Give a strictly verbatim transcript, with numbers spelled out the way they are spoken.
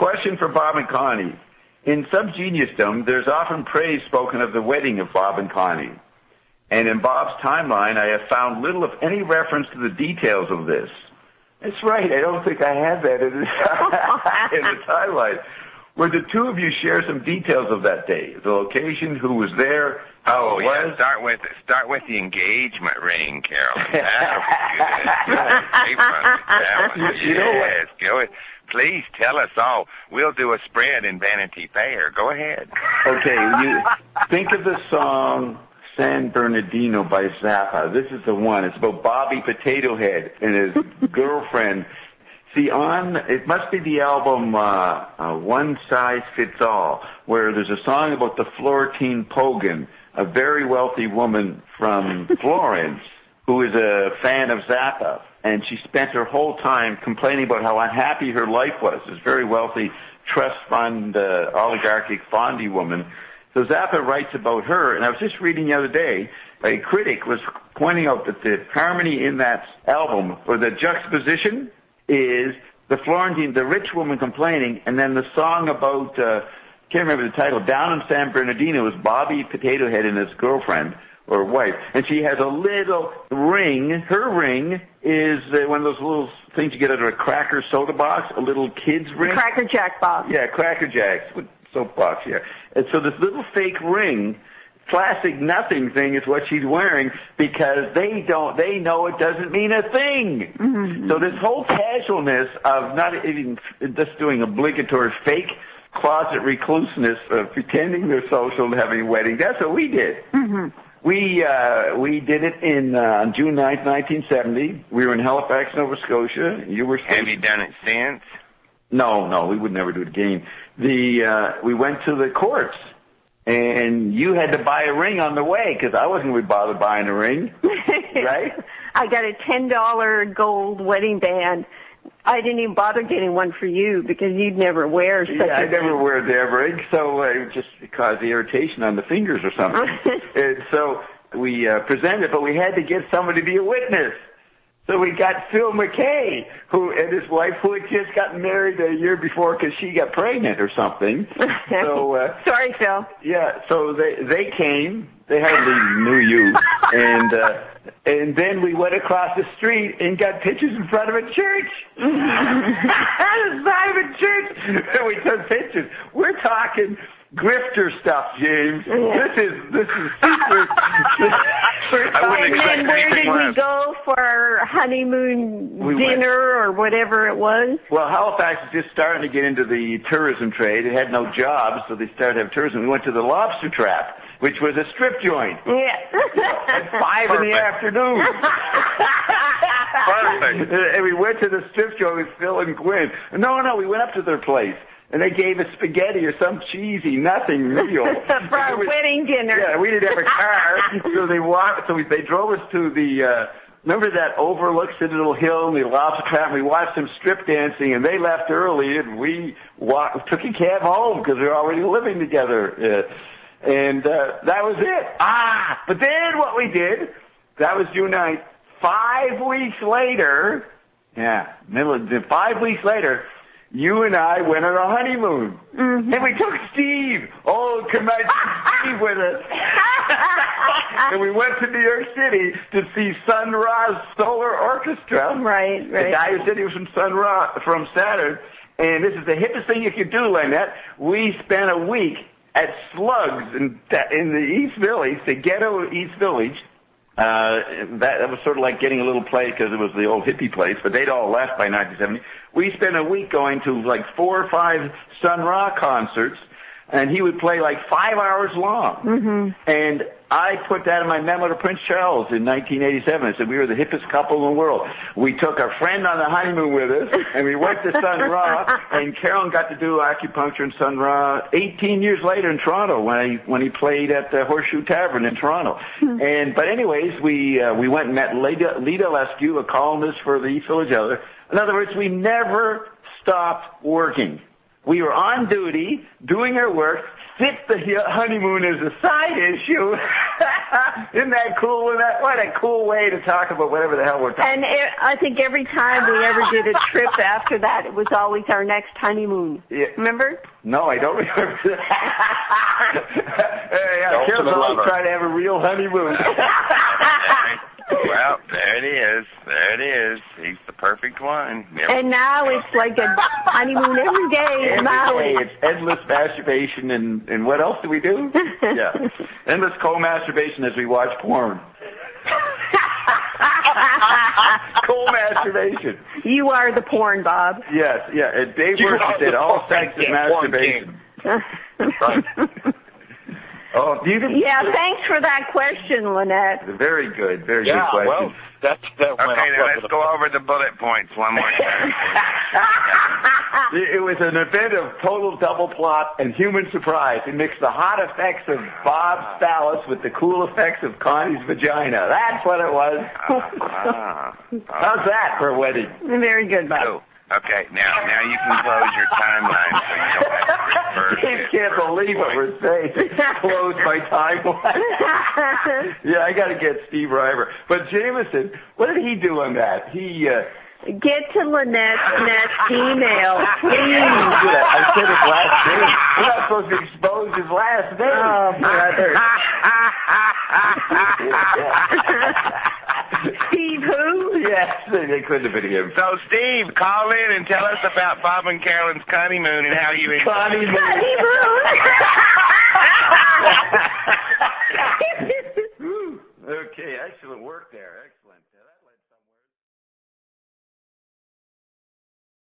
question for Bob and Connie. In Subgeniusdom, there's often praise spoken of the wedding of Bob and Connie. And in Bob's timeline, I have found little, if any, reference to the details of this. That's right. I don't think I have that in the, in the timeline. Would the two of you share some details of that day? The location, who was there, how oh, it yeah. was? Start with start with the engagement ring, Carol. That'll be good. You know what? Yes, go ahead. Please tell us all. We'll do a spread in Vanity Fair. Go ahead. Okay. You think of the song San Bernardino by Zappa. This is the one. It's about Bobby Potato Head and his girlfriend. See, on, it must be the album uh, uh, One Size Fits All, where there's a song about the Florentine Pogan, a very wealthy woman from Florence who is a fan of Zappa. And she spent her whole time complaining about how unhappy her life was. This very wealthy trust fund, uh, oligarchic fondy woman. So Zappa writes about her, and I was just reading the other day, a critic was pointing out that the harmony in that album, or the juxtaposition, is the Florentine, the rich woman complaining, and then the song about, uh, can't remember the title, Down in San Bernardino is Bobby Potato Head and his girlfriend, or wife, and she has a little ring. Her ring is uh, one of those little things you get out of a Cracker soda box, a little kid's ring. Cracker Jack box. Yeah, Cracker Jacks, with soap box, yeah. And so this little fake ring, classic nothing thing is what she's wearing because they don't, they know it doesn't mean a thing. Mm-hmm. So this whole casualness of not even just doing obligatory fake closet recluseness of pretending they're social and having a wedding, that's what we did. Mm-hmm. We uh, we did it in uh, on June ninth, nineteen seventy. We were in Halifax, Nova Scotia. You were. Have you done it since? No, no, we would never do it again. The uh, we went to the courts, and you had to buy a ring on the way because I wasn't going to bother buying a ring, right? I got a ten dollar gold wedding band. I didn't even bother getting one for you because you'd never wear such yeah, a I never wear the ring, so uh, it just caused irritation on the fingers or something. And so we uh, presented, but we had to get somebody to be a witness. So we got Phil McKay, who and his wife, who had just gotten married a year before because she got pregnant or something. So uh, sorry, Phil. Yeah, so they they came. They hardly knew you, and uh, and then we went across the street and got pictures in front of a church. Inside of a church, and we took pictures. We're talking grifter stuff, James. Yeah. This is this is super. I wouldn't expect and then where did less. we go for our honeymoon we dinner went, or whatever it was? Well, Halifax is just starting to get into the tourism trade. It had no jobs, so they started to have tourism. We went to the Lobster Trap, which was a strip joint. Yeah. At five Perfect. in the afternoon. Perfect. And we went to the strip joint with Phil and Gwen. No, no, we went up to their place. And they gave us spaghetti or some cheesy nothing meal. For our was, wedding dinner. Yeah, we didn't have a car, so they walked. So we, they drove us to the. Uh, remember that overlook Citadel Hill and the Lobster Trap? And we watched some strip dancing, and they left early, and we walked, took a cab home because we were already living together. Uh, and uh, that was it. Ah, but then what we did, that was June ninth. Five weeks later, yeah, middle of five weeks later. You and I went on a honeymoon. Mm-hmm. And we took Steve. Oh, come on, Steve with us. And we went to New York City to see Sun Ra's Solar Orchestra. Right, right. The guy who said he was from Sun Ra, from Saturn. And this is the hippest thing you could do, Lynette. We spent a week at Slugs in, in the East Village, the ghetto East Village. Uh, that, that was sort of like getting a little place because it was the old hippie place, but they'd all left by nineteen seventy. We spent a week going to like four or five Sun Ra concerts, and he would play like five hours long. Mm-hmm. And I put that in my memo to Prince Charles in nineteen eighty-seven. I said we were the hippest couple in the world. We took our friend on the honeymoon with us, and we went to Sun Ra, and Carolyn got to do acupuncture in Sun Ra eighteen years later in Toronto when he, when he played at the Horseshoe Tavern in Toronto. Mm-hmm. And But anyways, we uh, we went and met Leda, Leda Lescu, a columnist for the East Village Elder. In other words, we never stopped working. We were on duty, doing our work, fit the honeymoon as a side issue, Isn't that cool? Isn't that, what a cool way to talk about whatever the hell we're talking And it, I think every time we ever did a trip after that, it was always our next honeymoon. Yeah. Remember? No, I don't remember that. Hey, yeah, Carol's always trying to have a real honeymoon. Well, there it is. There it is. He's the perfect one. Never And now it's like a honeymoon every day. Every now day, it's endless masturbation, and, and what else do we do? Yeah, endless co-masturbation as we watch porn. Co-masturbation. You are the porn, Bob. Yes, yeah. And Dave You Works are said the all porn sex is king, masturbation. Oh, you didn't? Yeah, thanks for that question, Lynette. Very good, very Yeah, good question. well, that's that went Okay, off now over let's the- go over the bullet points one more time. It was an event of total double plot and human surprise. It mixed the hot effects of Bob's phallus with the cool effects of Connie's vagina. That's what it was. Ah, How's that for a wedding? Very good, Bob. oh, okay, now now you can close your timeline so you don't have to refer to Dave it can't for believe what points. we're saying. Close my timeline. Yeah, I got to get Steve Reiber. But Jameson, what did he do on that? He... Uh, Get to Lynette's next email, please. I said his last name. We're not supposed to expose his last name. Oh, brother. Steve who? Yes, they couldn't have been him. So, Steve, call in and tell us about Bob and Carolyn's honeymoon and how you enjoyed Connie it. Moon. Honeymoon.